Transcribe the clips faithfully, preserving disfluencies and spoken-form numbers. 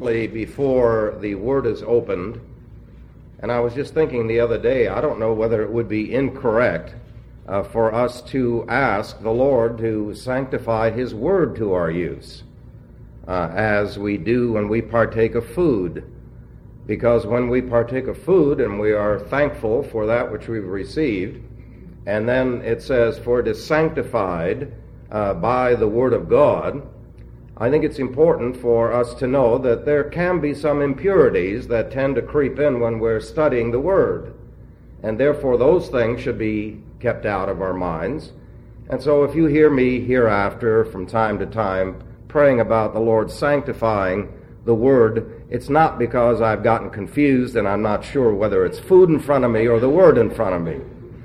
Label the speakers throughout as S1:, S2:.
S1: Before the Word is opened, and I was just thinking the other day, I don't know whether it would be incorrect uh, for us to ask the Lord to sanctify His Word to our use, uh, as we do when we partake of food. Because when we partake of food and we are thankful for that which we've received, and then it says, for it is sanctified uh, by the Word of God, I think it's important for us to know that there can be some impurities that tend to creep in when we're studying the Word. And therefore those things should be kept out of our minds. And so if you hear me hereafter from time to time praying about the Lord sanctifying the Word, it's not because I've gotten confused and I'm not sure whether it's food in front of me or the Word in front of me.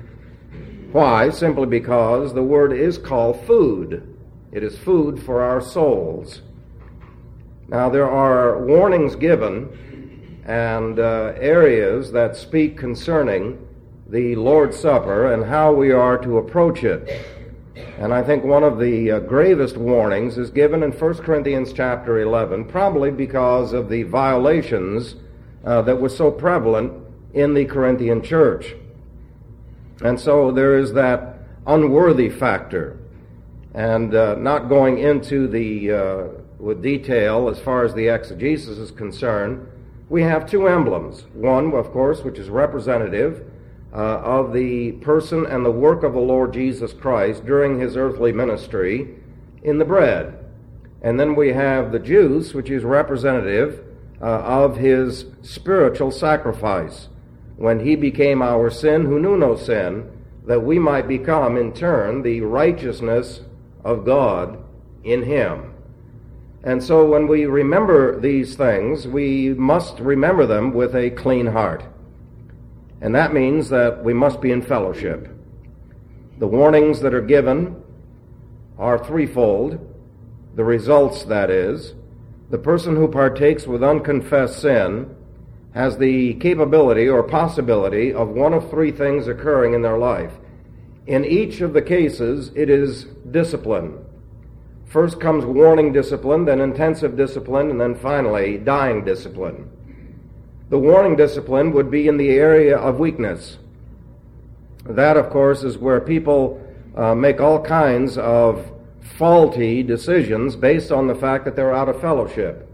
S1: Why? Simply because the Word is called food. It is food for our souls. Now, there are warnings given and uh, areas that speak concerning the Lord's Supper and how we are to approach it. And I think one of the uh, gravest warnings is given in First Corinthians chapter eleven, probably because of the violations uh, that were so prevalent in the Corinthian church. And so there is that unworthy factor. And uh, not going into the uh, with detail as far as the exegesis is concerned, we have two emblems. One, of course, which is representative uh, of the person and the work of the Lord Jesus Christ during His earthly ministry in the bread. And then we have the juice, which is representative uh, of His spiritual sacrifice, when He became our sin who knew no sin, that we might become in turn the righteousness of God in Him. And so when we remember these things, we must remember them with a clean heart. And that means that we must be in fellowship. The warnings that are given are threefold. The results, that is, the person who partakes with unconfessed sin has the capability or possibility of one of three things occurring in their life. In each of the cases, it is discipline. First comes warning discipline, then intensive discipline, and then finally dying discipline. The warning discipline would be in the area of weakness. That, of course, is where people uh, make all kinds of faulty decisions based on the fact that they're out of fellowship.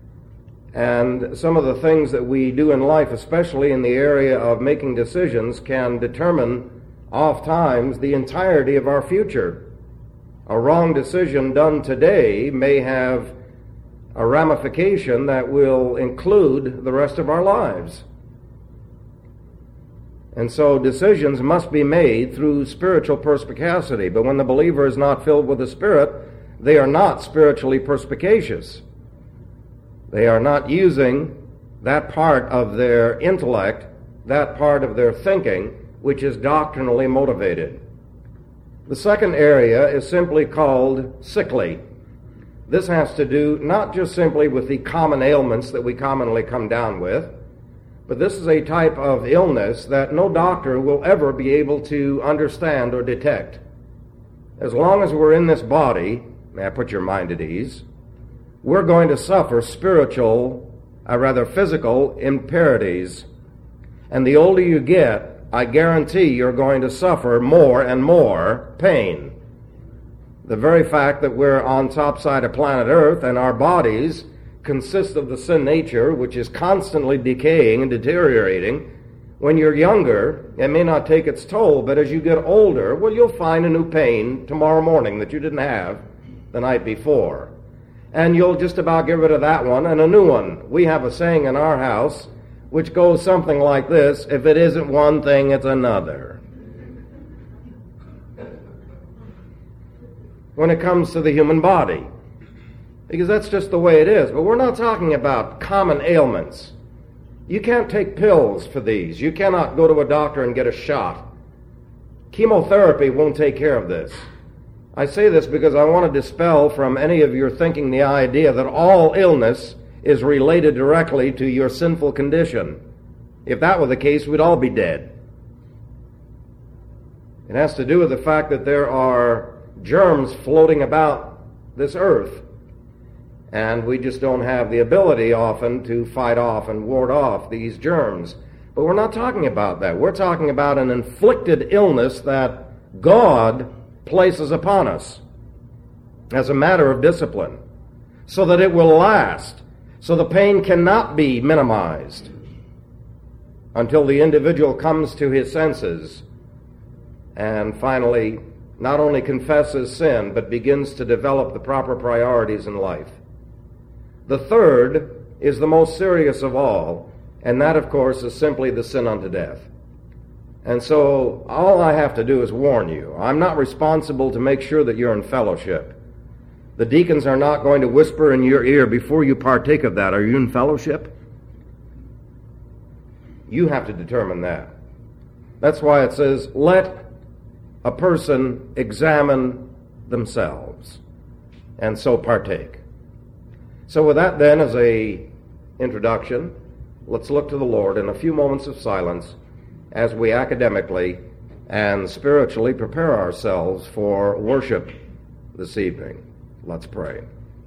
S1: And some of the things that we do in life, especially in the area of making decisions, can determine oftentimes the entirety of our future. A wrong decision done today may have a ramification that will include the rest of our lives. And so decisions must be made through spiritual perspicacity. But when the believer is not filled with the Spirit, they are not spiritually perspicacious. They are not using that part of their intellect, that part of their thinking, which is doctrinally motivated. The second area is simply called sickly. This has to do not just simply with the common ailments that we commonly come down with, but this is a type of illness that no doctor will ever be able to understand or detect. As long as we're in this body, may I put your mind at ease, we're going to suffer spiritual, or rather physical, impurities. And the older you get, I guarantee you're going to suffer more and more pain. The very fact that we're on top side of planet Earth and our bodies consist of the sin nature, which is constantly decaying and deteriorating. When you're younger, it may not take its toll, but as you get older, well, you'll find a new pain tomorrow morning that you didn't have the night before. And you'll just about get rid of that one and a new one. We have a saying in our house which goes something like this: if it isn't one thing, it's another. When it comes to the human body. Because that's just the way it is. But we're not talking about common ailments. You can't take pills for these. You cannot go to a doctor and get a shot. Chemotherapy won't take care of this. I say this because I want to dispel from any of your thinking the idea that all illness is related directly to your sinful condition. If that were the case, we'd all be dead. It has to do with the fact that there are germs floating about this earth. And we just don't have the ability often to fight off and ward off these germs. But we're not talking about that. We're talking about an inflicted illness that God places upon us as a matter of discipline, so that it will last, so the pain cannot be minimized until the individual comes to his senses and finally not only confesses sin, but begins to develop the proper priorities in life. The third is the most serious of all, and that, of course, is simply the sin unto death. And so all I have to do is warn you. I'm not responsible to make sure that you're in fellowship. The deacons are not going to whisper in your ear before you partake of that, "Are you in fellowship?" You have to determine that. That's why it says, let a person examine themselves, and so partake. So with that then as a introduction, let's look to the Lord in a few moments of silence as we academically and spiritually prepare ourselves for worship this evening. Let's pray.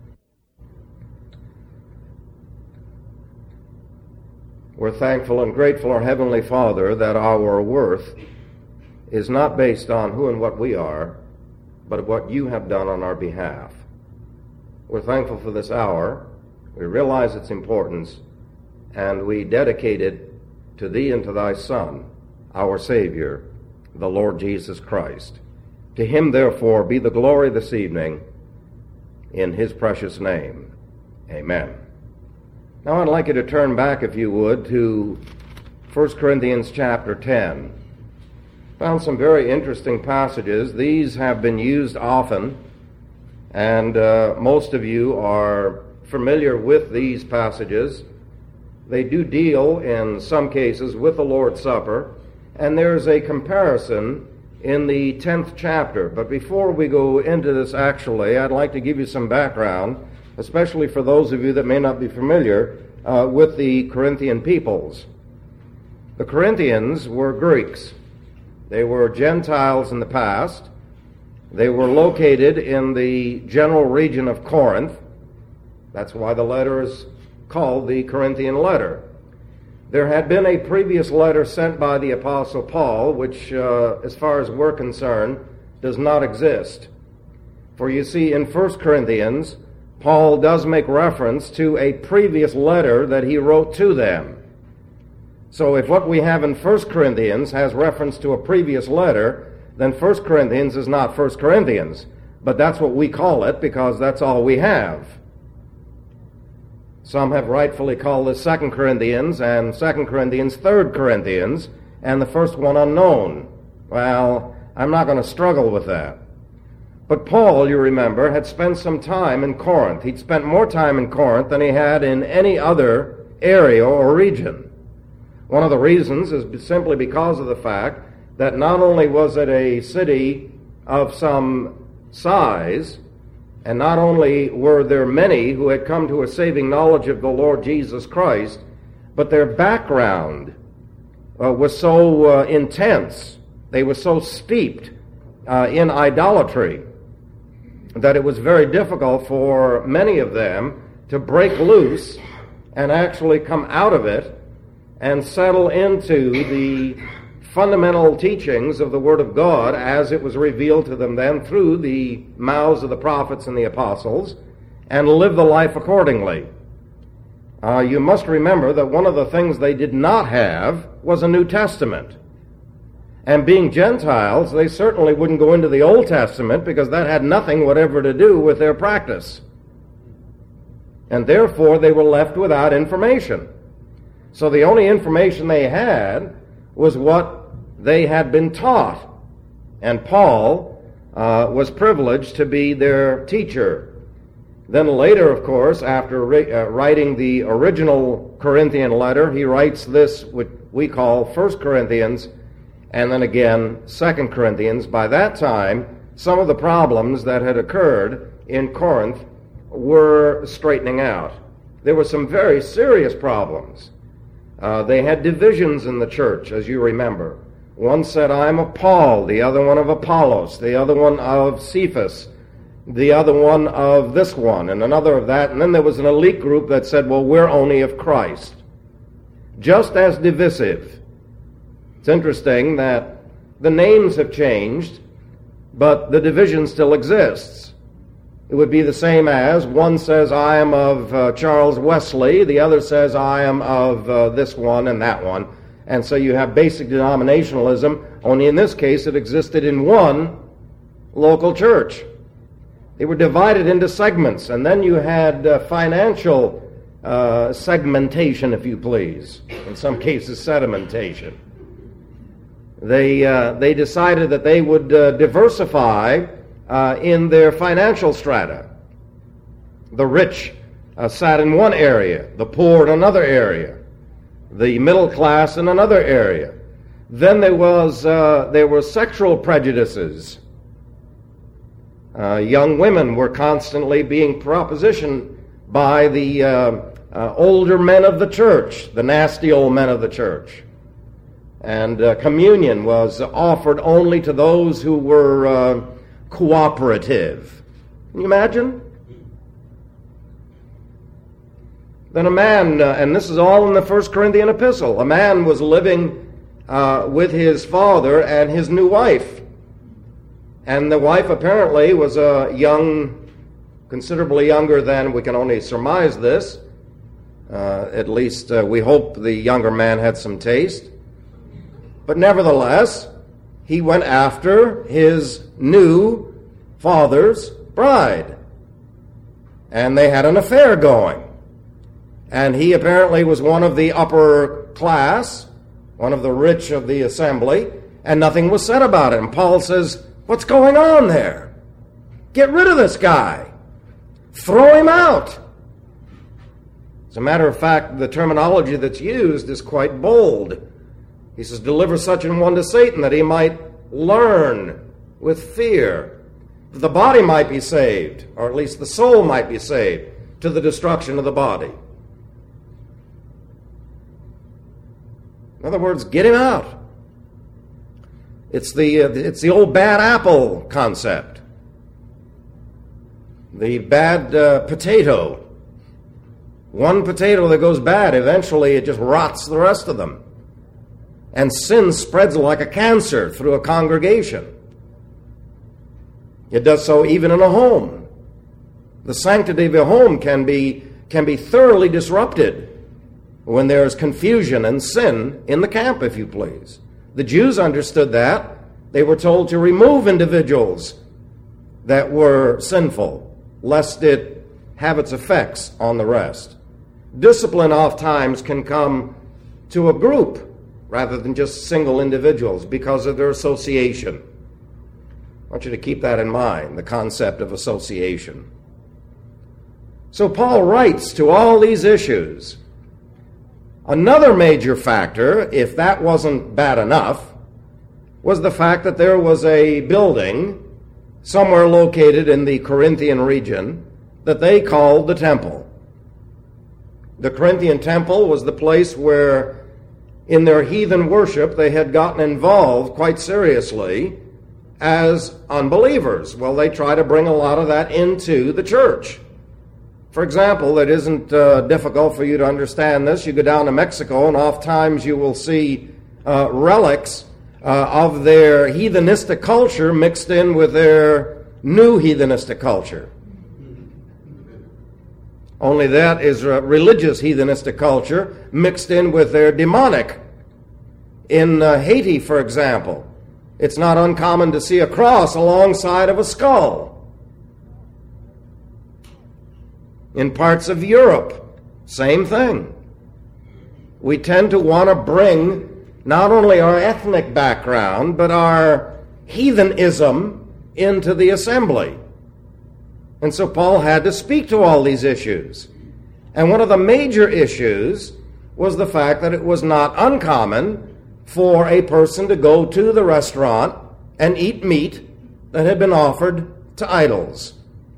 S1: We're thankful and grateful, our Heavenly Father, that our worth is not based on who and what we are, but what you have done on our behalf. We're thankful for this hour. We realize its importance, and we dedicate it to Thee and to Thy Son, our Savior, the Lord Jesus Christ. To Him, therefore, be the glory this evening, in His precious name. Amen. Now I'd like you to turn back, if you would, to First Corinthians chapter ten. Found some very interesting passages. These have been used often, and uh, most of you are familiar with these passages. They do deal, in some cases, with the Lord's Supper, and there's a comparison in the tenth chapter. But before we go into this actually, I'd like to give you some background, especially for those of you that may not be familiar uh, with the Corinthian peoples. The Corinthians were Greeks. They were Gentiles in the past. They were located in the general region of Corinth. That's why the letter is called the Corinthian letter. There had been a previous letter sent by the Apostle Paul, which, uh, as far as we're concerned, does not exist. For you see, in First Corinthians, Paul does make reference to a previous letter that he wrote to them. So if what we have in First Corinthians has reference to a previous letter, then First Corinthians is not First Corinthians. But that's what we call it because that's all we have. Some have rightfully called this Second Corinthians, and Second Corinthians Third Corinthians, and the first one unknown. Well, I'm not going to struggle with that. But Paul, you remember, had spent some time in Corinth. He'd spent more time in Corinth than he had in any other area or region. One of the reasons is simply because of the fact that not only was it a city of some size, and not only were there many who had come to a saving knowledge of the Lord Jesus Christ, but their background uh, was so uh, intense, they were so steeped uh, in idolatry, that it was very difficult for many of them to break loose and actually come out of it and settle into the fundamental teachings of the Word of God as it was revealed to them then through the mouths of the prophets and the apostles, and live the life accordingly. Uh, you must remember that one of the things they did not have was a New Testament. And being Gentiles, they certainly wouldn't go into the Old Testament because that had nothing whatever to do with their practice. And therefore they were left without information. So the only information they had was what they had been taught. And Paul uh, was privileged to be their teacher. Then later, of course, after ri- uh, writing the original Corinthian letter, he writes this, what we call First Corinthians, and then again Second Corinthians. By that time, some of the problems that had occurred in Corinth were straightening out. There were some very serious problems. Uh, they had divisions in the church, as you remember. One said, I'm of Paul, the other one of Apollos, the other one of Cephas. the other one of this one, and another of that, and then there was an elite group that said, well, we're only of Christ. Just as divisive. It's interesting that the names have changed, but the division still exists. It would be the same as one says, I am of uh, Charles Wesley, the other says, I am of uh, this one and that one. And so you have basic denominationalism, only in this case it existed in one local church. They were divided into segments, and then you had uh, financial uh, segmentation, if you please, in some cases sedimentation. They, uh, they decided that they would uh, diversify uh, in their financial strata. The rich uh, sat in one area, the poor in another area, the middle class in another area. Then there was uh, there were sexual prejudices. Uh, young women were constantly being propositioned by the uh, uh, older men of the church, the nasty old men of the church. And uh, communion was offered only to those who were uh, cooperative. Can you imagine? Then a man, uh, and this is all in the First Corinthian epistle, a man was living uh, with his father and his new wife. And the wife apparently was a young, considerably younger than, we can only surmise this. Uh, at least uh, we hope the younger man had some taste. But nevertheless, he went after his new father's bride. And they had an affair going. And he apparently was one of the upper class, one of the rich of the assembly, and nothing was said about it. And Paul says, what's going on there? Get rid of this guy. Throw him out. As a matter of fact, the terminology that's used is quite bold. He says, deliver such an one to Satan that he might learn with fear. That the body might be saved, or at least the soul might be saved, to the destruction of the body. In other words, get him out. It's the, uh, it's the old bad apple concept. The bad uh, potato. One potato that goes bad, eventually it just rots the rest of them. And sin spreads like a cancer through a congregation. It does so even in a home. The sanctity of a home can be, can be thoroughly disrupted when there is confusion and sin in the camp, if you please. The Jews understood that. They were told to remove individuals that were sinful, lest it have its effects on the rest. Discipline oftentimes can come to a group rather than just single individuals because of their association. I want you to keep that in mind, the concept of association. So Paul writes to all these issues. Another major factor, if that wasn't bad enough, was the fact that there was a building somewhere located in the Corinthian region that they called the temple. The Corinthian temple was the place where, in their heathen worship, they had gotten involved quite seriously as unbelievers. Well, they try to bring a lot of that into the church. For example, it isn't uh, difficult for you to understand this. You go down to Mexico, and oftentimes you will see uh, relics uh, of their heathenistic culture mixed in with their new heathenistic culture. Only that is a religious heathenistic culture mixed in with their demonic. In uh, Haiti, for example, it's not uncommon to see a cross alongside of a skull. In parts of Europe, same thing. We tend to want to bring not only our ethnic background, but our heathenism into the assembly. And so Paul had to speak to all these issues. And one of the major issues was the fact that it was not uncommon for a person to go to the restaurant and eat meat that had been offered to idols.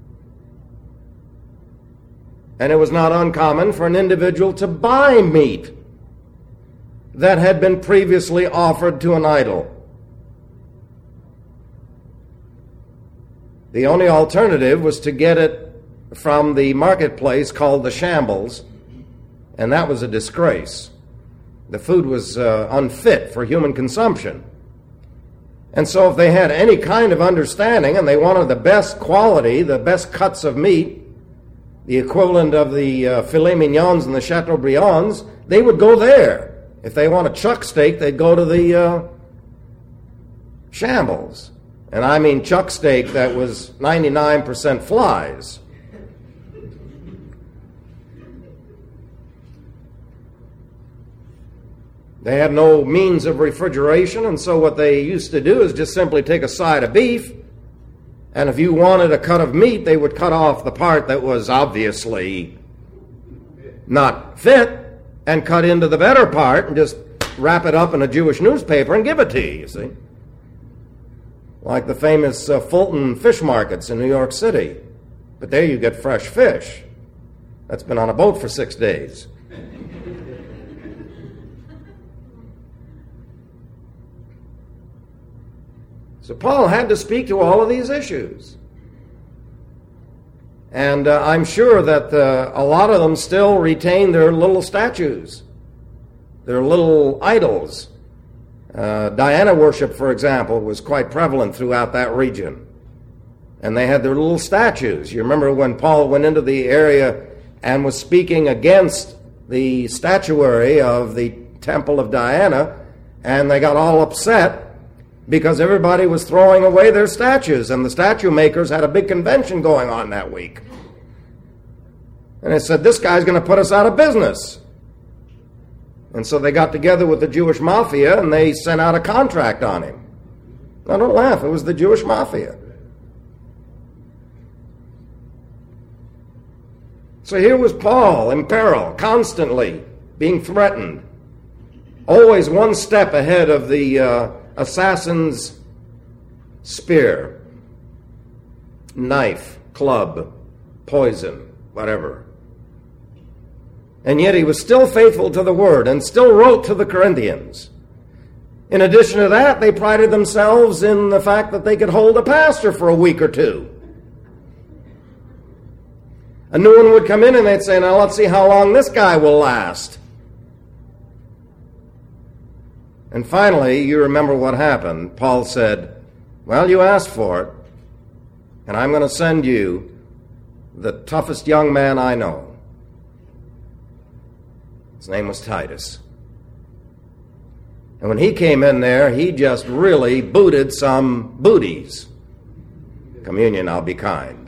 S1: And it was not uncommon for an individual to buy meat that had been previously offered to an idol. The only alternative was to get it from the marketplace called the shambles, and that was a disgrace. The food was uh, unfit for human consumption. And so if they had any kind of understanding and they wanted the best quality, the best cuts of meat, the equivalent of the uh, filet mignons and the chateaubriands, they would go there. If they want a chuck steak, they'd go to the uh, shambles. And I mean chuck steak that was ninety-nine percent flies. They had no means of refrigeration, and so what they used to do is just simply take a side of beef, and if you wanted a cut of meat, they would cut off the part that was obviously not fit and cut into the better part and just wrap it up in a Jewish newspaper and give it to you, you see. Like the famous uh, Fulton fish markets in New York City. But there you get fresh fish that's been on a boat for six days. So Paul had to speak to all of these issues. And uh, I'm sure that uh, a lot of them still retain their little statues, their little idols. Uh, Diana worship, for example, was quite prevalent throughout that region. And they had their little statues. You remember when Paul went into the area and was speaking against the statuary of the temple of Diana, and they got all upset because everybody was throwing away their statues, and the statue makers had a big convention going on that week. And they said, this guy's going to put us out of business. And so they got together with the Jewish mafia, and they sent out a contract on him. Now, don't laugh. It was the Jewish mafia. So here was Paul in peril, constantly being threatened, always one step ahead of the uh, assassin's spear, knife, club, poison, whatever. And yet he was still faithful to the word and still wrote to the Corinthians. In addition to that, they prided themselves in the fact that they could hold a pastor for a week or two. A new one would come in and they'd say, now let's see how long this guy will last. And finally, you remember what happened. Paul said, well, you asked for it, and I'm going to send you the toughest young man I know. His name was Titus. And when he came in there, he just really booted some booties. Communion, I'll be kind.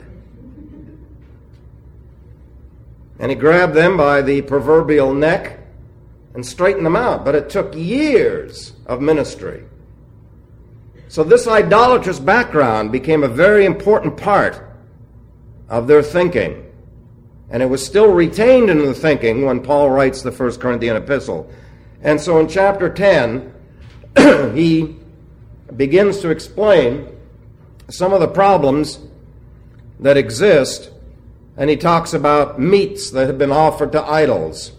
S1: And he grabbed them by the proverbial neck and straightened them out. But it took years of ministry. So this idolatrous background became a very important part of their thinking. And it was still retained in the thinking when Paul writes the First Corinthian epistle. And so in chapter ten, he begins to explain some of the problems that exist, and he talks about meats that have been offered to idols.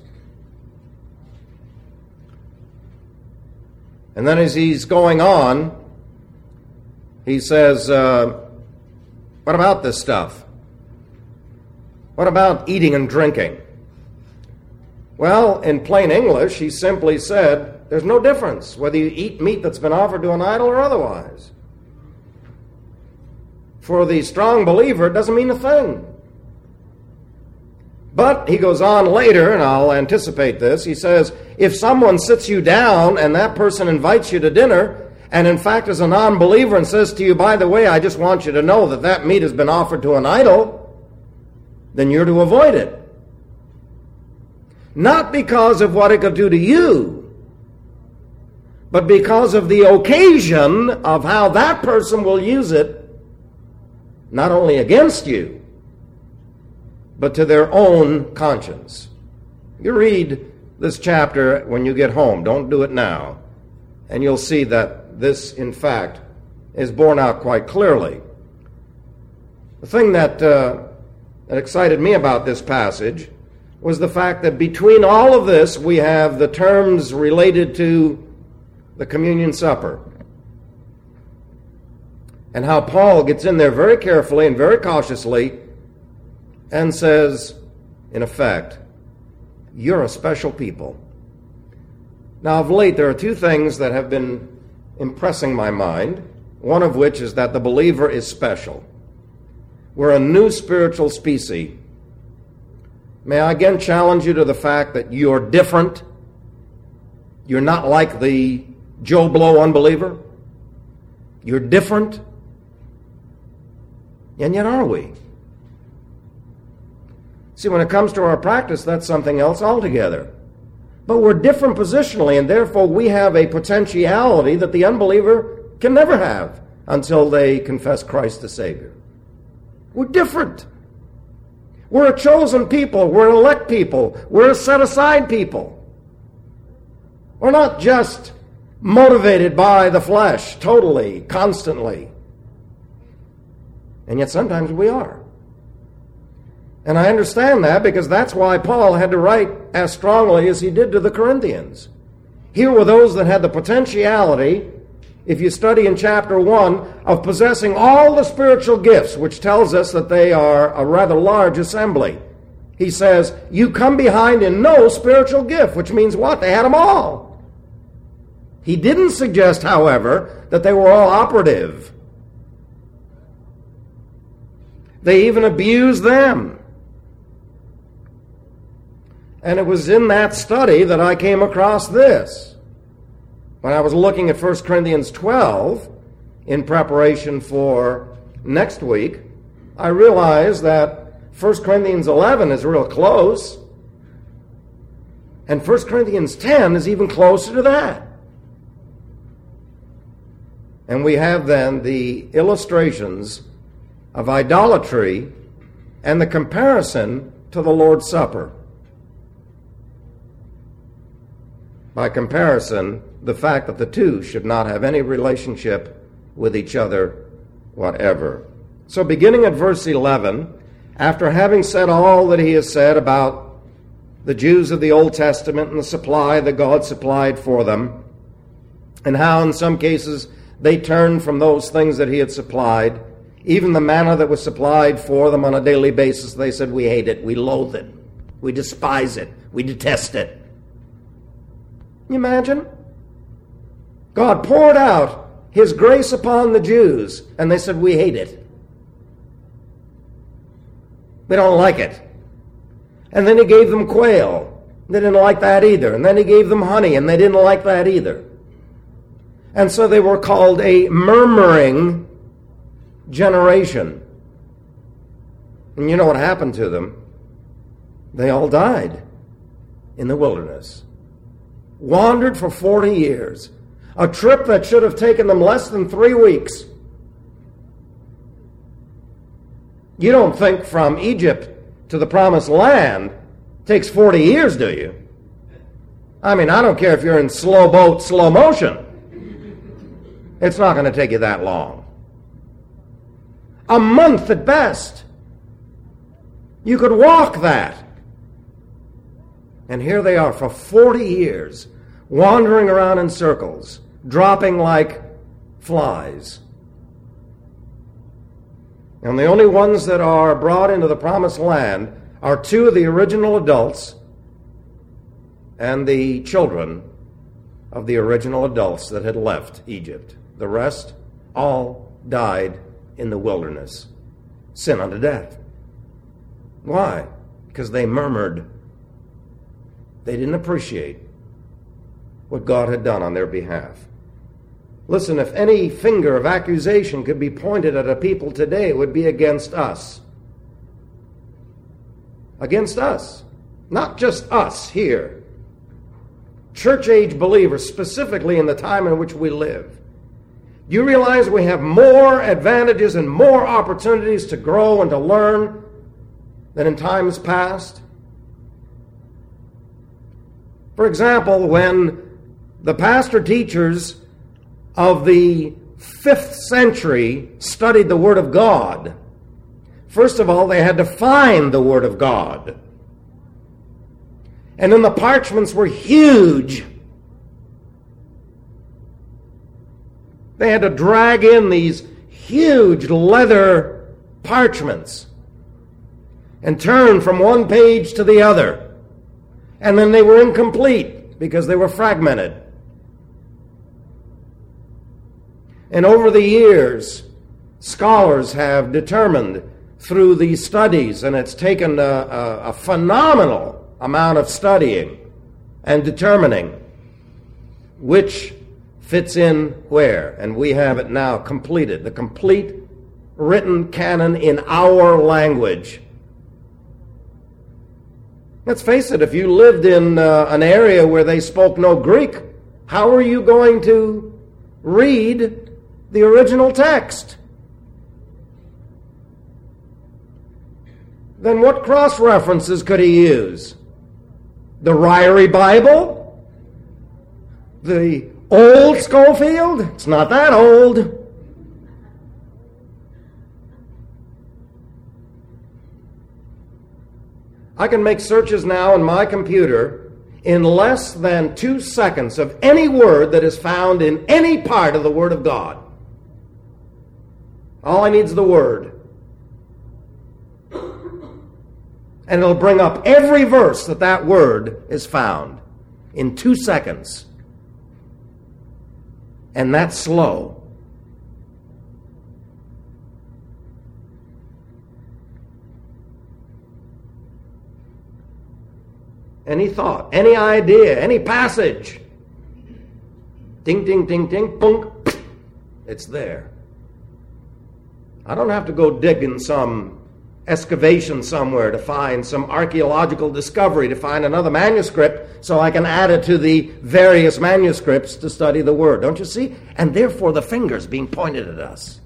S1: And then as he's going on, he says, uh, what about this stuff? What about eating and drinking? Well, in plain English, he simply said, there's no difference whether you eat meat that's been offered to an idol or otherwise. For the strong believer, it doesn't mean a thing. But he goes on later, and I'll anticipate this, he says, if someone sits you down and that person invites you to dinner, and in fact is a non-believer and says to you, by the way, I just want you to know that that meat has been offered to an idol, then you're to avoid it. Not because of what it could do to you, but because of the occasion of how that person will use it, not only against you, but to their own conscience. You read this chapter when you get home. Don't do it now. And you'll see that this, in fact, is borne out quite clearly. The thing that, uh, that excited me about this passage was the fact that between all of this, we have the terms related to the communion supper. And how Paul gets in there very carefully and very cautiously and says, in effect, you're a special people. Now, of late, there are two things that have been impressing my mind, one of which is that the believer is special. We're a new spiritual species. May I again challenge you to the fact that you're different. You're not like the Joe Blow unbeliever. You're different. And yet are we? See, when it comes to our practice, that's something else altogether. But we're different positionally, and therefore we have a potentiality that the unbeliever can never have until they confess Christ as Savior. We're different. We're a chosen people. We're an elect people. We're a set-aside people. We're not just motivated by the flesh totally, constantly. And yet sometimes we are. And I understand that because that's why Paul had to write as strongly as he did to the Corinthians. Here were those that had the potentiality, if you study in chapter one, of possessing all the spiritual gifts, which tells us that they are a rather large assembly. He says, you come behind in no spiritual gift, which means what? They had them all. He didn't suggest, however, that they were all operative. They even abused them. And it was in that study that I came across this. When I was looking at First Corinthians twelve in preparation for next week, I realized that First Corinthians eleven is real close, and First Corinthians ten is even closer to that. And we have then the illustrations of idolatry and the comparison to the Lord's Supper. By comparison, the fact that the two should not have any relationship with each other whatever. So beginning at verse eleven, after having said all that he has said about the Jews of the Old Testament and the supply that God supplied for them, and how in some cases they turned from those things that he had supplied, even the manna that was supplied for them on a daily basis, they said, we hate it, we loathe it, we despise it, we detest it. Can you imagine? God poured out his grace upon the Jews, and they said, we hate it. They don't like it. And then he gave them quail. They didn't like that either. And then he gave them honey, and they didn't like that either. And so they were called a murmuring generation. And you know what happened to them? They all died in the wilderness. Wandered for forty years. A trip that should have taken them less than three weeks. You don't think from Egypt to the Promised Land takes forty years, do you? I mean, I don't care if you're in slow boat, slow motion. It's not going to take you that long. A month at best. You could walk that. And here they are for forty years, wandering around in circles, dropping like flies. And the only ones that are brought into the Promised Land are two of the original adults and the children of the original adults that had left Egypt. The rest all died in the wilderness, sin unto death. Why? Because they murmured. They didn't appreciate what God had done on their behalf. Listen, if any finger of accusation could be pointed at a people today, it would be against us. Against us. Not just us here. Church-age believers, specifically in the time in which we live. Do you realize we have more advantages and more opportunities to grow and to learn than in times past? For example, when the pastor-teachers of the fifth century studied the Word of God, first of all, they had to find the Word of God. And then the parchments were huge. They had to drag in these huge leather parchments and turn from one page to the other. And then they were incomplete because they were fragmented. And over the years, scholars have determined through these studies, and it's taken a, a, a phenomenal amount of studying and determining which fits in where. And we have it now completed, the complete written canon in our language. Let's face it, if you lived in uh, an area where they spoke no Greek, how are you going to read the original text? Then what cross-references could he use? The Ryrie Bible? The old Schofield? It's not that old. I can make searches now in my computer in less than two seconds of any word that is found in any part of the Word of God. All I need is the word. And it'll bring up every verse that that word is found in two seconds. And that's slow. Any thought, any idea, any passage. Ding, ding, ding, ding, boom. It's there. I don't have to go dig in some excavation somewhere to find some archaeological discovery, to find another manuscript so I can add it to the various manuscripts to study the Word. Don't you see? And therefore the finger's being pointed at us.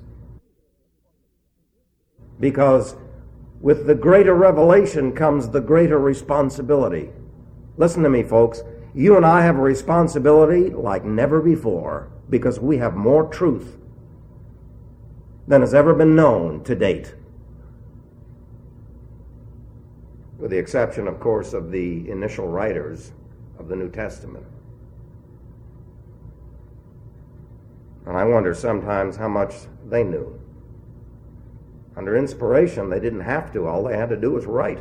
S1: Because with the greater revelation comes the greater responsibility. Listen to me, folks. You and I have a responsibility like never before because we have more truth than has ever been known to date. With the exception, of course, of the initial writers of the New Testament. And I wonder sometimes how much they knew. Under inspiration, they didn't have to. All they had to do was write.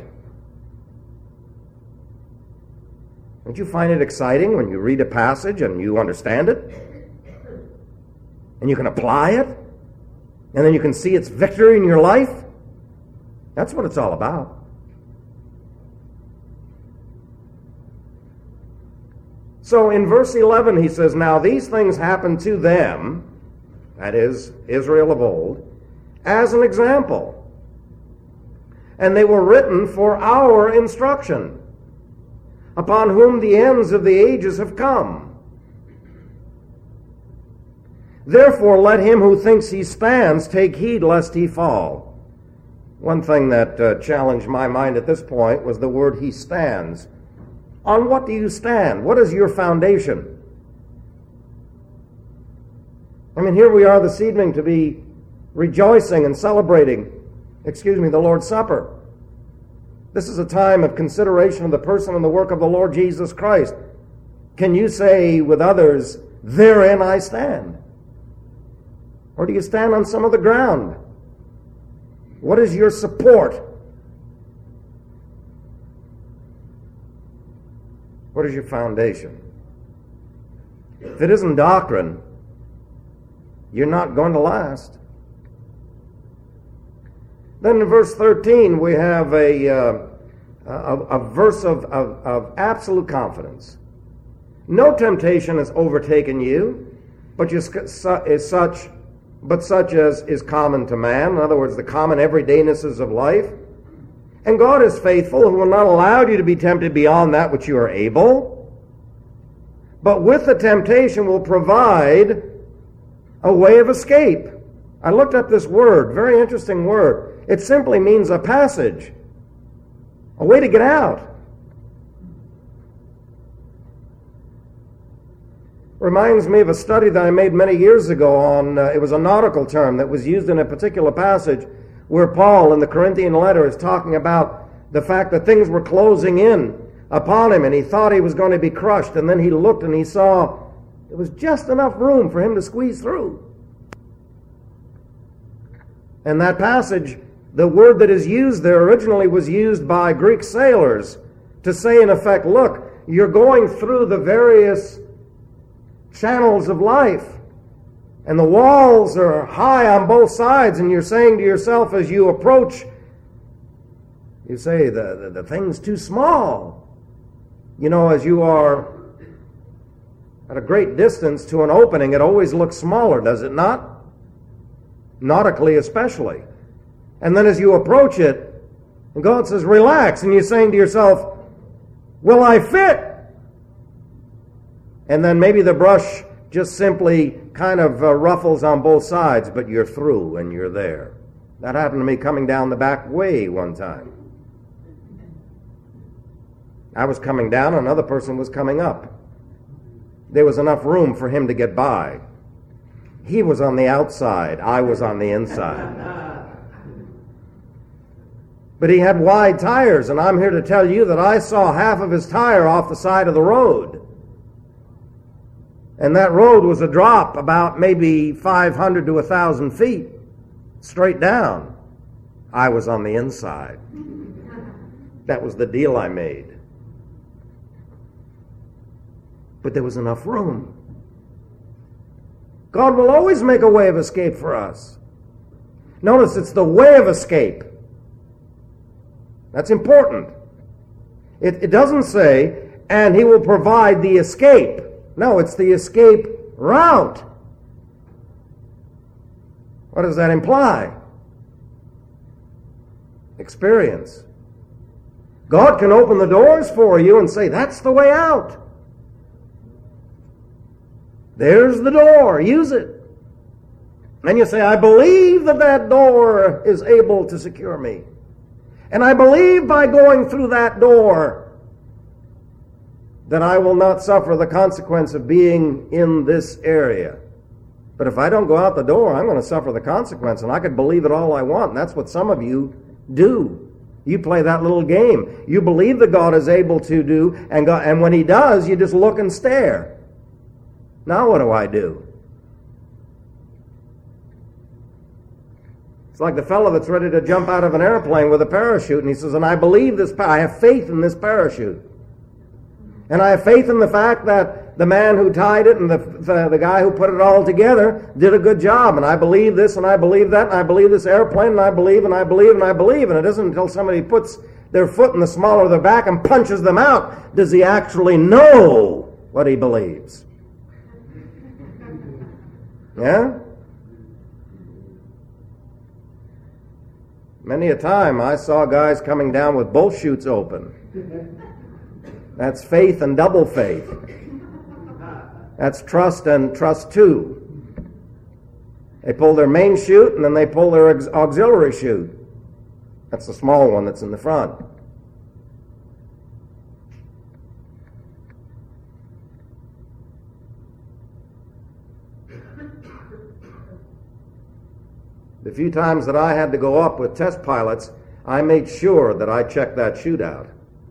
S1: Don't you find it exciting when you read a passage and you understand it? And you can apply it? And then you can see its victory in your life? That's what it's all about. So in verse eleven he says, "Now these things happened to them," that is, Israel of old, "as an example. And they were written for our instruction, upon whom the ends of the ages have come. Therefore let him who thinks he stands take heed lest he fall." One thing that uh, challenged my mind at this point was the word "he stands." On what do you stand? What is your foundation? I mean, here we are this evening to be rejoicing and celebrating, excuse me, the Lord's Supper. This is a time of consideration of the person and the work of the Lord Jesus Christ. Can you say with others, "Therein I stand"? Or do you stand on some other ground? What is your support? What is your foundation? If it isn't doctrine, you're not going to last. Then in verse thirteen, we have a, uh, a, a verse of, of, of absolute confidence. "No temptation has overtaken you, but is such, but such as is common to man." In other words, the common everydaynesses of life. "And God is faithful, who will not allow you to be tempted beyond that which you are able, but with the temptation will provide a way of escape." I looked up this word, very interesting word. It simply means a passage, a way to get out. Reminds me of a study that I made many years ago on, uh, it was a nautical term that was used in a particular passage where Paul in the Corinthian letter is talking about the fact that things were closing in upon him and he thought he was going to be crushed, and then he looked and he saw there was just enough room for him to squeeze through. And that passage, the word that is used there originally was used by Greek sailors to say, in effect, look, you're going through the various channels of life, and the walls are high on both sides, and you're saying to yourself as you approach, you say, the, the, the thing's too small. You know, as you are at a great distance to an opening, it always looks smaller, does it not? Nautically especially. And then as you approach it, and God says, relax, and you're saying to yourself, will I fit? And then maybe the brush just simply kind of uh, ruffles on both sides, but you're through and you're there. That happened to me coming down the back way one time. I was coming down, another person was coming up. There was enough room for him to get by. He was on the outside, I was on the inside. But he had wide tires, and I'm here to tell you that I saw half of his tire off the side of the road. And that road was a drop about maybe five hundred to one thousand feet, straight down. I was on the inside. That was the deal I made. But there was enough room. God will always make a way of escape for us. Notice it's the way of escape. That's important. It, it doesn't say, and he will provide the escape. No, it's the escape route. What does that imply? Experience. God can open the doors for you and say, that's the way out. There's the door. Use it. And you say, I believe that that door is able to secure me. And I believe by going through that door that I will not suffer the consequence of being in this area. But if I don't go out the door, I'm going to suffer the consequence, and I could believe it all I want, and that's what some of you do. You play that little game. You believe that God is able to do, and, God, and when he does, you just look and stare. Now what do I do? It's like the fellow that's ready to jump out of an airplane with a parachute, and he says, and I believe this, I have faith in this parachute. And I have faith in the fact that the man who tied it and the, the, the guy who put it all together did a good job. And I believe this and I believe that and I believe this airplane and I believe and I believe and I believe. And it isn't until somebody puts their foot in the small of their back and punches them out does he actually know what he believes. Yeah? Many a time I saw guys coming down with both chutes open. That's faith and double faith. That's trust and trust too. They pull their main chute and then they pull their auxiliary chute. That's the small one that's in the front. The few times that I had to go up with test pilots, I made sure that I checked that chute out.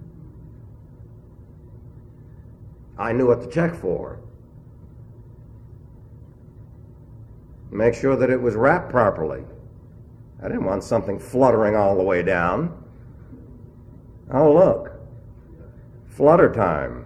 S1: I knew what to check for. Make sure that it was wrapped properly. I didn't want something fluttering all the way down. Oh, look. Flutter time.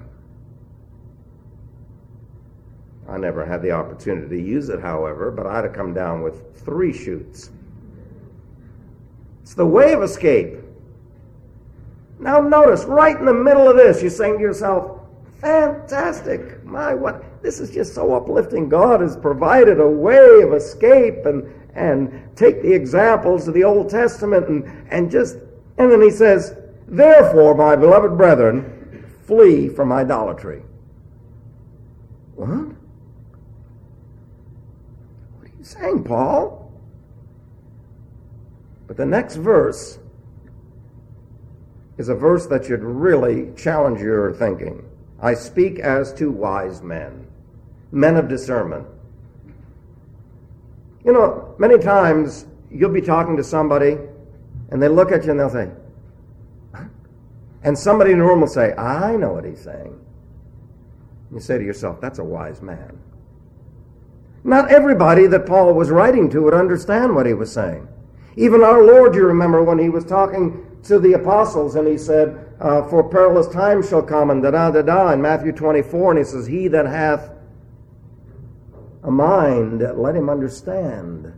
S1: I never had the opportunity to use it, however, but I'd have come down with three chutes. It's the way of escape. Now notice, right in the middle of this, you're saying to yourself, fantastic. My, what, this is just so uplifting. God has provided a way of escape, and and take the examples of the Old Testament and, and just, and then he says, therefore, my beloved brethren, flee from idolatry. What? What are you saying, Paul? But the next verse is a verse that should really challenge your thinking. I speak as to wise men, men of discernment. You know, many times you'll be talking to somebody and they look at you and they'll say, and somebody in the room will say, I know what he's saying. You say to yourself, that's a wise man. Not everybody that Paul was writing to would understand what he was saying. Even our Lord, you remember, when he was talking to the apostles, and he said, uh, for perilous times shall come, and da-da-da-da, in Matthew twenty-four, and he says, he that hath a mind, let him understand.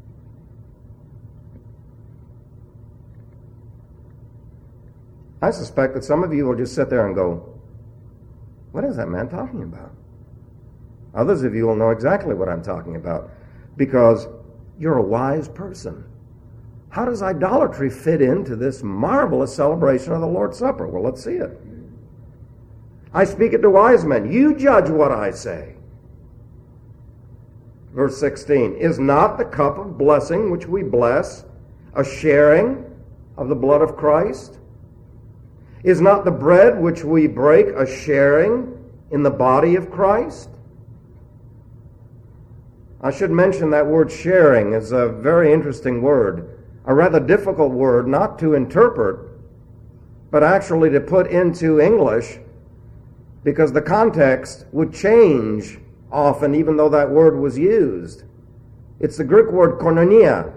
S1: I suspect that some of you will just sit there and go, what is that man talking about? Others of you will know exactly what I'm talking about, because you're a wise person. How does idolatry fit into this marvelous celebration of the Lord's Supper? Well, let's see it. I speak it to wise men. You judge what I say. Verse sixteen, is not the cup of blessing which we bless a sharing of the blood of Christ? Is not the bread which we break a sharing in the body of Christ? I should mention that word sharing is a very interesting word, a rather difficult word not to interpret, but actually to put into English, because the context would change often even though that word was used. It's the Greek word koinonia.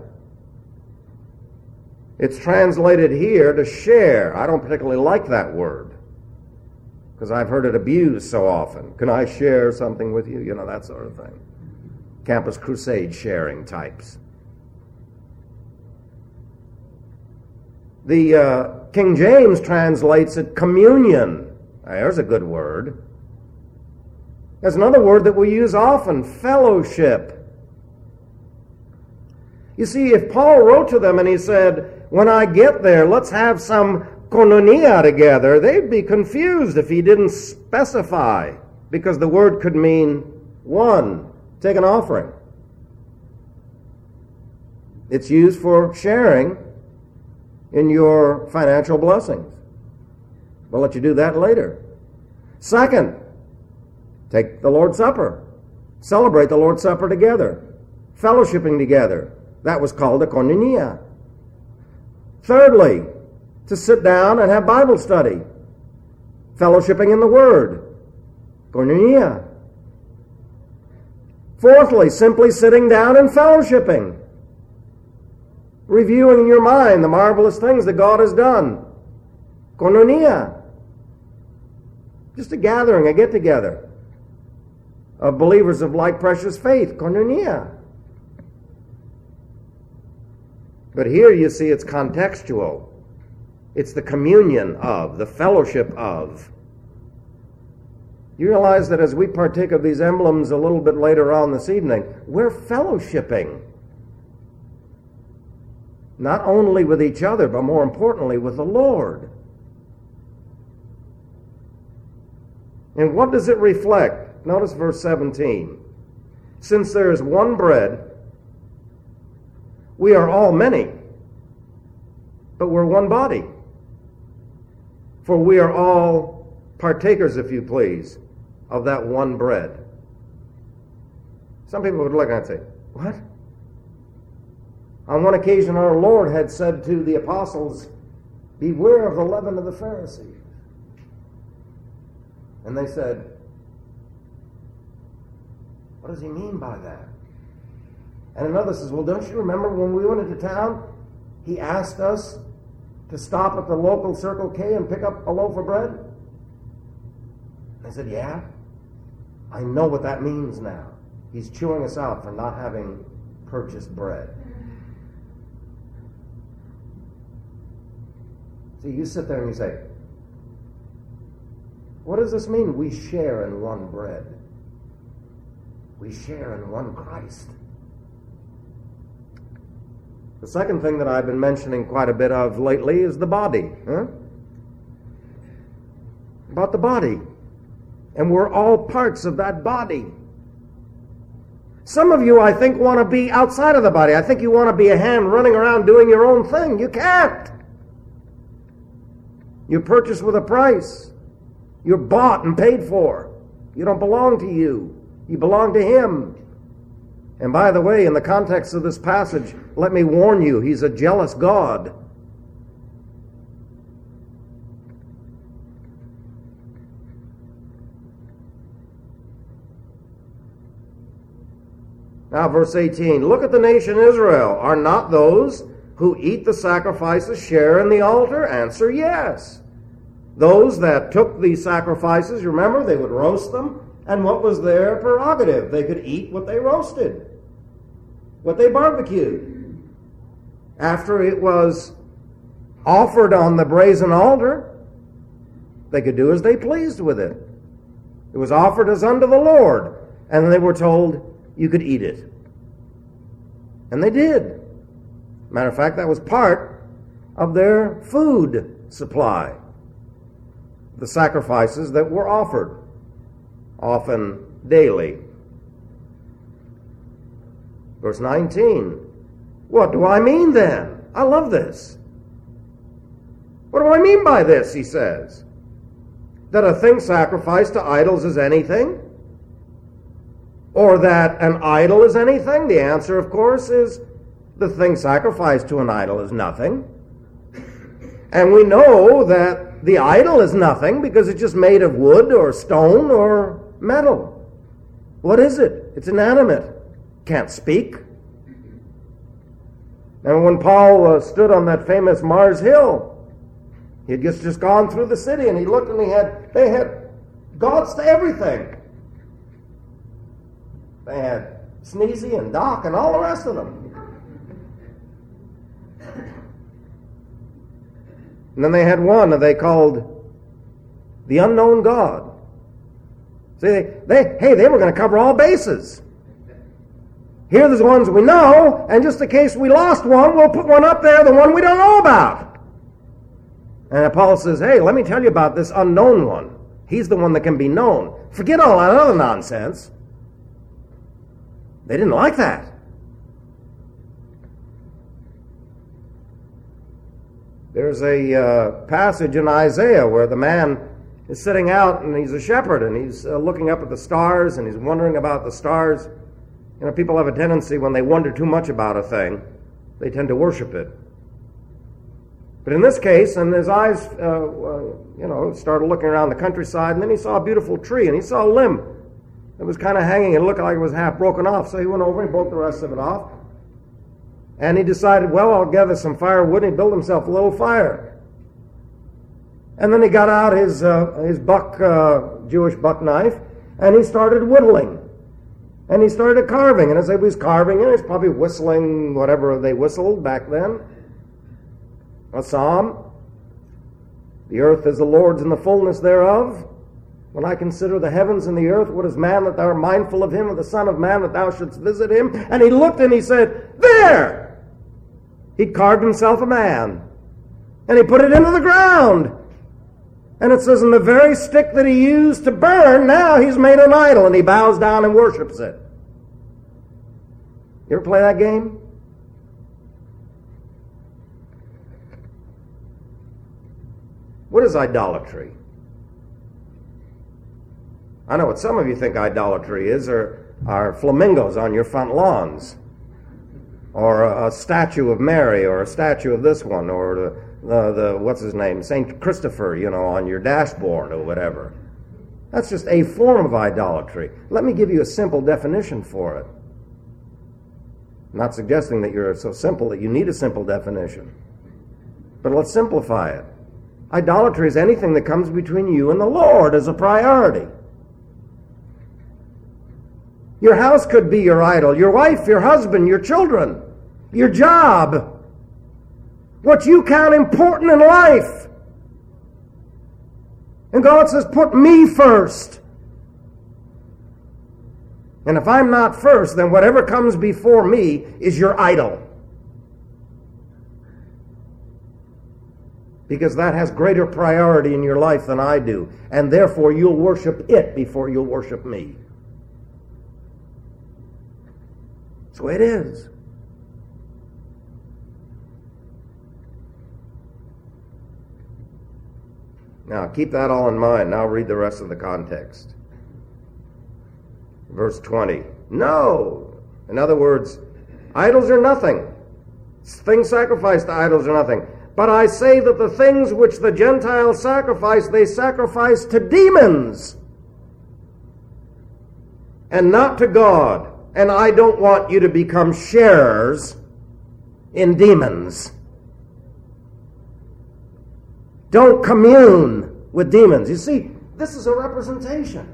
S1: It's translated here to share. I don't particularly like that word because I've heard it abused so often. Can I share something with you? You know, that sort of thing. Campus Crusade sharing types. The uh, King James translates it communion. There's a good word. There's another word that we use often, fellowship. You see, if Paul wrote to them and he said, when I get there, let's have some koinonia together, they'd be confused if he didn't specify, because the word could mean one, take an offering. It's used for sharing in your financial blessings. We'll let you do that later. Second, take the Lord's Supper. Celebrate the Lord's Supper together. Fellowshipping together. That was called a koinonia. Thirdly, to sit down and have Bible study. Fellowshipping in the Word. Koinonia. Fourthly, simply sitting down and fellowshipping. Reviewing in your mind the marvelous things that God has done. Koinonia. Just a gathering, a get-together of believers of like precious faith. Koinonia. But here you see it's contextual. It's the communion of, the fellowship of. You realize that as we partake of these emblems a little bit later on this evening, we're fellowshipping. Not only with each other, but more importantly with the Lord. And what does it reflect? Notice verse seventeen. Since there is one bread, we are all many, but we're one body. For we are all partakers, if you please, of that one bread. Some people would look and say, what? On one occasion, our Lord had said to the apostles, beware of the leaven of the Pharisees. And they said, what does he mean by that? And another says, well, don't you remember when we went into town, he asked us to stop at the local Circle K and pick up a loaf of bread? I said, yeah, I know what that means now. He's chewing us out for not having purchased bread. See, you sit there and you say, what does this mean? We share in one bread. We share in one Christ. The second thing that I've been mentioning quite a bit of lately is the body. Huh? About the body. And we're all parts of that body. Some of you, I think, want to be outside of the body. I think you want to be a hand running around doing your own thing. You can't. You're purchased with a price. You're bought and paid for. You don't belong to you. You belong to Him. And by the way, in the context of this passage, let me warn you, He's a jealous God. Now, verse eighteen, look at the nation Israel. Are not those who eat the sacrifices share in the altar? Answer, yes. Those that took the sacrifices, remember, they would roast them, and what was their prerogative? They could eat what they roasted, what they barbecued. After it was offered on the brazen altar, they could do as they pleased with it. It was offered as unto the Lord, and they were told you could eat it. And they did. Matter of fact, that was part of their food supply. The sacrifices that were offered, often daily. Verse nineteen. What do I mean then? I love this. What do I mean by this, he says? That a thing sacrificed to idols is anything? Or that an idol is anything? The answer, of course, is the thing sacrificed to an idol is nothing. And we know that the idol is nothing because it's just made of wood or stone or metal. What is it? It's inanimate. Can't speak. And when Paul uh, stood on that famous Mars Hill, he had just, just gone through the city, and he looked and he had, they had gods to everything. They had Sneezy and Doc and all the rest of them. And then they had one that they called the unknown God. See, they, they hey, they were going to cover all bases. Here are the ones we know, and just in case we lost one, we'll put one up there, the one we don't know about. And Paul says, hey, let me tell you about this unknown one. He's the one that can be known. Forget all that other nonsense. They didn't like that. There's a uh, passage in Isaiah where the man is sitting out, and he's a shepherd, and he's uh, looking up at the stars, and he's wondering about the stars. You know, people have a tendency when they wonder too much about a thing, they tend to worship it. But in this case, and his eyes, uh, uh, you know, started looking around the countryside, and then he saw a beautiful tree, and he saw a limb that was kind of hanging. It looked like it was half broken off, so he went over and broke the rest of it off. And he decided, well, I'll gather some firewood, and he built himself a little fire. And then he got out his uh, his buck, uh, Jewish buck knife, and he started whittling. And he started carving, and as he was carving, and he's probably whistling whatever they whistled back then. A psalm. The earth is the Lord's and the fullness thereof. When I consider the heavens and the earth, what is man that thou art mindful of him, or the son of man that thou shouldst visit him? And he looked and he said, there! He'd carved himself a man. And he put it into the ground. And it says, in the very stick that he used to burn, now he's made an idol, and he bows down and worships it. You ever play that game? What is idolatry? I know what some of you think idolatry is, are, are flamingos on your front lawns, or a, a statue of Mary, or a statue of this one, or the, the, the what's his name, Saint Christopher, you know, on your dashboard or whatever. That's just a form of idolatry. Let me give you a simple definition for it. I'm not suggesting that you're so simple that you need a simple definition, but let's simplify it. Idolatry is anything that comes between you and the Lord as a priority. Your house could be your idol, your wife, your husband, your children, your job, what you count important in life. And God says, put me first. And if I'm not first, then whatever comes before me is your idol. Because that has greater priority in your life than I do. And therefore you'll worship it before you'll worship me. That's the way it is. Now, keep that all in mind. Now read the rest of the context. Verse twenty. No! In other words, idols are nothing. Things sacrificed to idols are nothing. But I say that the things which the Gentiles sacrifice, they sacrifice to demons, and not to God. And I don't want you to become sharers in demons. Don't commune with demons. You see, this is a representation.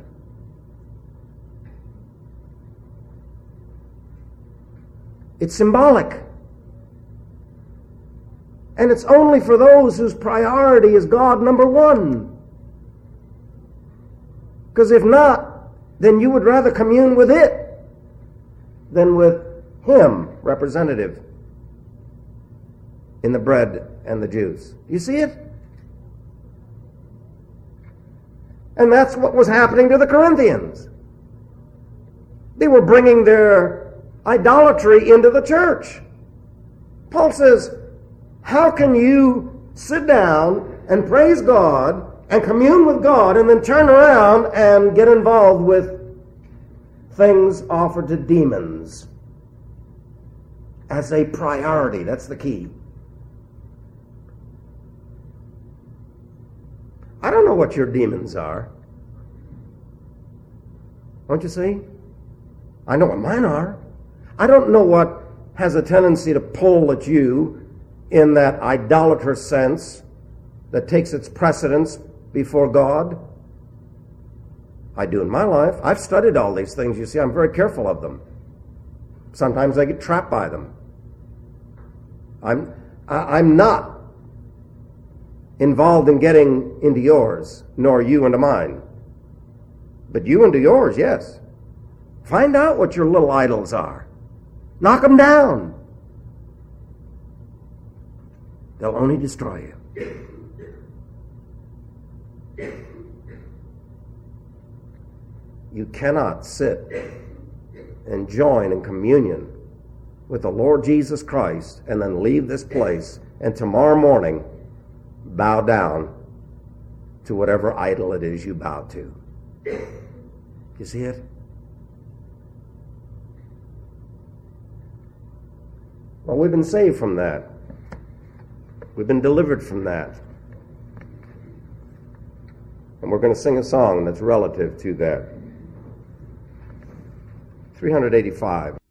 S1: It's symbolic. And it's only for those whose priority is God number one. Because if not, then you would rather commune with it than with Him, representative, in the bread and the juice. You see it? And that's what was happening to the Corinthians. They were bringing their idolatry into the church. Paul says, how can you sit down and praise God and commune with God and then turn around and get involved with things offered to demons as a priority? That's the key. I don't know what your demons are. Don't you see? I know what mine are. I don't know what has a tendency to pull at you in that idolatrous sense that takes its precedence before God. I do in my life. I've studied all these things. You see, I'm very careful of them. Sometimes I get trapped by them. I'm, I, I'm not involved in getting into yours, nor you into mine. But you into yours, yes. Find out what your little idols are. Knock them down. They'll only destroy you. You cannot sit and join in communion with the Lord Jesus Christ and then leave this place and tomorrow morning bow down to whatever idol it is you bow to. You see it? Well, we've been saved from that. We've been delivered from that. And we're going to sing a song that's relative to that. three eighty-five.